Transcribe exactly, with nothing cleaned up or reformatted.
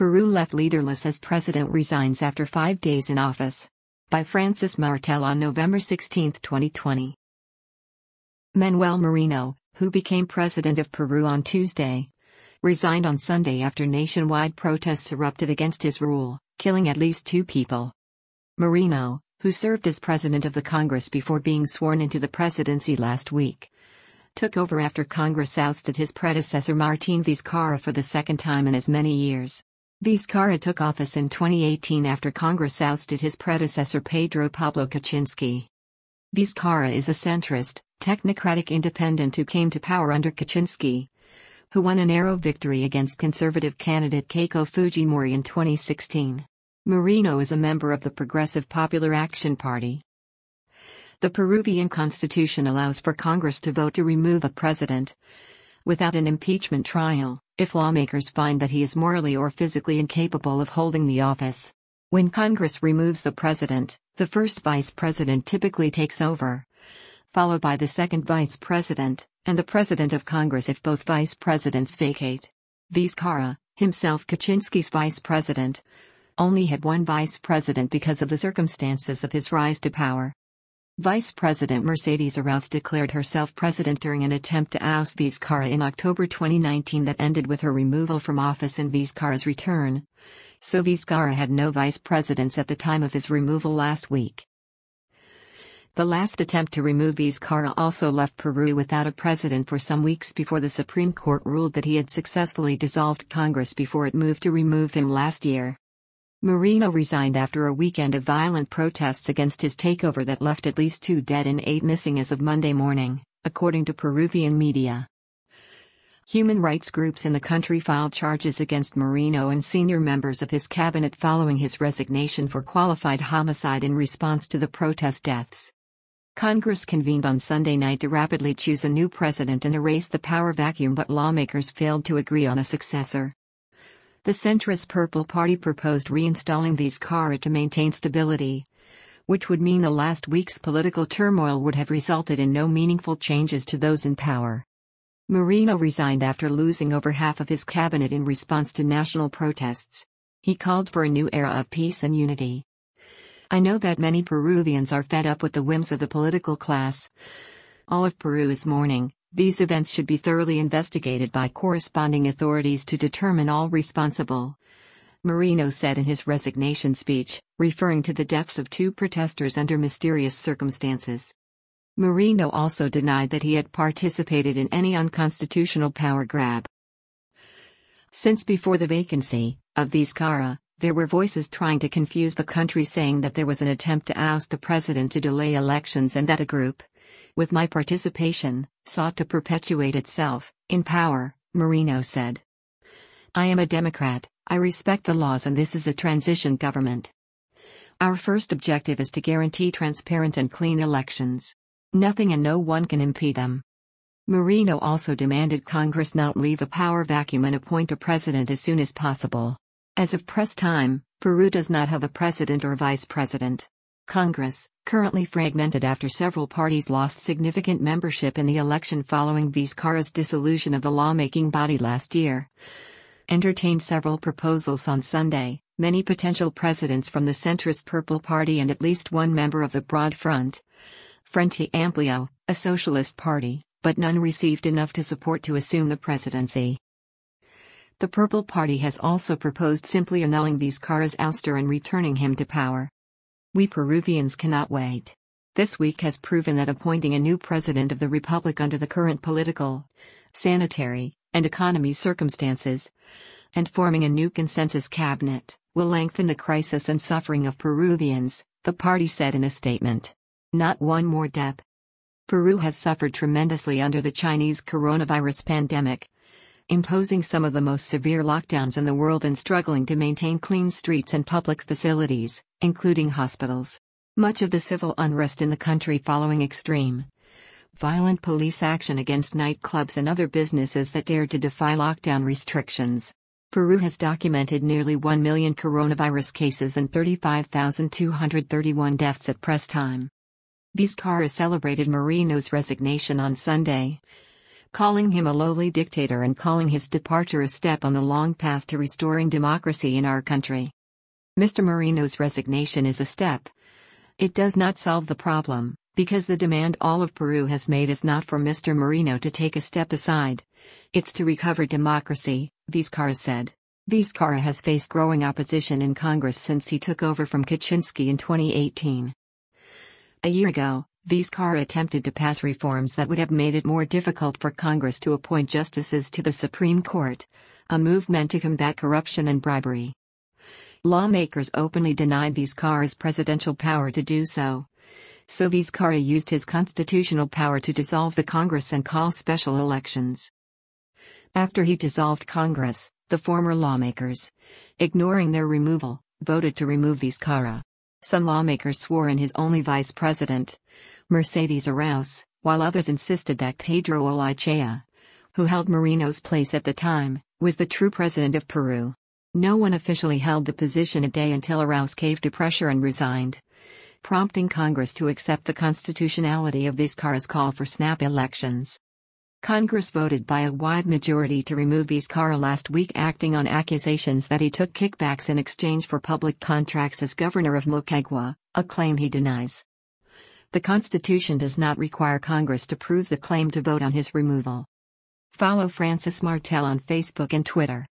Peru left leaderless as president resigns after five days in office. By Francis Martel on November sixteenth, twenty twenty. Manuel Merino, who became president of Peru on Tuesday, resigned on Sunday after nationwide protests erupted against his rule, killing at least two people. Merino, who served as president of the Congress before being sworn into the presidency last week, took over after Congress ousted his predecessor Martín Vizcarra for the second time in as many years. Vizcarra took office in twenty eighteen after Congress ousted his predecessor Pedro Pablo Kuczynski. Vizcarra is a centrist, technocratic independent who came to power under Kuczynski, who won a narrow victory against conservative candidate Keiko Fujimori in twenty sixteen. Merino is a member of the Progressive Popular Action Party. The Peruvian constitution allows for Congress to vote to remove a president without an impeachment trial, if lawmakers find that he is morally or physically incapable of holding the office. When Congress removes the president, the first vice president typically takes over, followed by the second vice president, and the president of Congress if both vice presidents vacate. Vizcarra, himself Kuczynski's vice president, only had one vice president because of the circumstances of his rise to power. Vice President Mercedes Arauz declared herself president during an attempt to oust Vizcarra in October twenty nineteen that ended with her removal from office and Vizcarra's return, so Vizcarra had no vice presidents at the time of his removal last week. The last attempt to remove Vizcarra also left Peru without a president for some weeks before the Supreme Court ruled that he had successfully dissolved Congress before it moved to remove him last year. Merino resigned after a weekend of violent protests against his takeover that left at least two dead and eight missing as of Monday morning, according to Peruvian media. Human rights groups in the country filed charges against Merino and senior members of his cabinet following his resignation for qualified homicide in response to the protest deaths. Congress convened on Sunday night to rapidly choose a new president and erase the power vacuum, but lawmakers failed to agree on a successor. The centrist Purple Party proposed reinstalling Vizcarra to maintain stability, which would mean the last week's political turmoil would have resulted in no meaningful changes to those in power. Merino resigned after losing over half of his cabinet in response to national protests. He called for a new era of peace and unity. I know that many Peruvians are fed up with the whims of the political class. All of Peru is mourning. These events should be thoroughly investigated by corresponding authorities to determine all responsible, Merino said in his resignation speech, referring to the deaths of two protesters under mysterious circumstances. Merino also denied that he had participated in any unconstitutional power grab. Since before the vacancy of Vizcarra, there were voices trying to confuse the country, saying that there was an attempt to oust the president to delay elections and that a group, with my participation, sought to perpetuate itself in power, Merino said. I am a Democrat, I respect the laws, and this is a transition government. Our first objective is to guarantee transparent and clean elections. Nothing and no one can impede them. Merino also demanded Congress not leave a power vacuum and appoint a president as soon as possible. As of press time, Peru does not have a president or vice president. Congress, currently fragmented after several parties lost significant membership in the election following Vizcarra's dissolution of the lawmaking body last year, entertained several proposals on Sunday, many potential presidents from the centrist Purple Party and at least one member of the Broad Front, Frente Amplio, a socialist party, but none received enough to support to assume the presidency. The Purple Party has also proposed simply annulling Vizcarra's ouster and returning him to power. We Peruvians cannot wait. This week has proven that appointing a new president of the republic under the current political, sanitary, and economy circumstances, and forming a new consensus cabinet, will lengthen the crisis and suffering of Peruvians, the party said in a statement. Not one more death. Peru has suffered tremendously under the Chinese coronavirus pandemic, imposing some of the most severe lockdowns in the world and struggling to maintain clean streets and public facilities, including hospitals. Much of the civil unrest in the country following extreme, violent police action against nightclubs and other businesses that dared to defy lockdown restrictions. Peru has documented nearly one million coronavirus cases and thirty-five thousand two hundred thirty-one deaths at press time. Vizcarra celebrated Merino's resignation on Sunday, calling him a lowly dictator and calling his departure a step on the long path to restoring democracy in our country. Mister Moreno's resignation is a step. It does not solve the problem, because the demand all of Peru has made is not for Mister Moreno to take a step aside. It's to recover democracy, Vizcarra said. Vizcarra has faced growing opposition in Congress since he took over from Kaczynski in twenty eighteen. A year ago, Vizcarra attempted to pass reforms that would have made it more difficult for Congress to appoint justices to the Supreme Court, a move meant to combat corruption and bribery. Lawmakers openly denied Vizcarra's presidential power to do so. So Vizcarra used his constitutional power to dissolve the Congress and call special elections. After he dissolved Congress, the former lawmakers, ignoring their removal, voted to remove Vizcarra. Some lawmakers swore in his only vice president, Mercedes Arauz, while others insisted that Pedro Olachea, who held Moreno's place at the time, was the true president of Peru. No one officially held the position a day until Arauz caved to pressure and resigned, prompting Congress to accept the constitutionality of Vizcarra's call for snap elections. Congress voted by a wide majority to remove Vizcarra last week, acting on accusations that he took kickbacks in exchange for public contracts as governor of Moquegua, a claim he denies. The Constitution does not require Congress to prove the claim to vote on his removal. Follow Francis Martel on Facebook and Twitter.